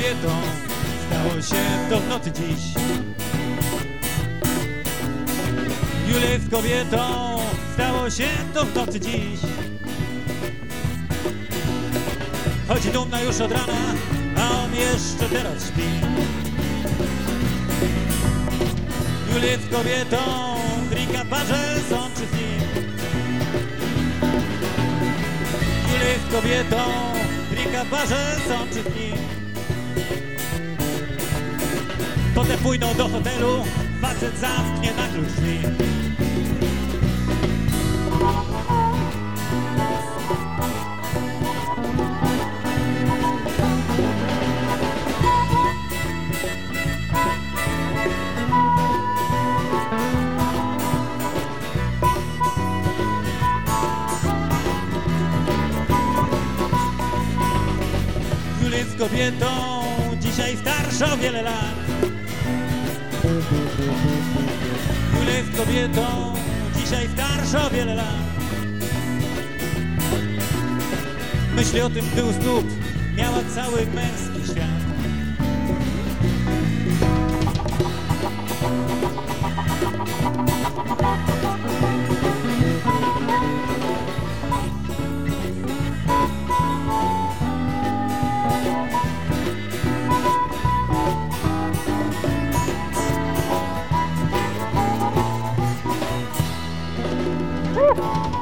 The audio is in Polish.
kobietą stało się to w nocy dziś. Julia jest kobietą, stało się to w nocy dziś. Chodzi dumna już od rana, a on jeszcze teraz śpi. Julia jest kobietą, drinka parze sączy z nim. Julia jest kobietą, drinka parze sączy z nim. Potem pójdą do hotelu, facet zamknie na klucz drzwi. Julia jest kobietą, dzisiaj starsza o wiele lat. Julia jest kobietą, dzisiaj starsza o wiele lat. Myśli o tym, gdy u stóp miała cały męski świat. Woo!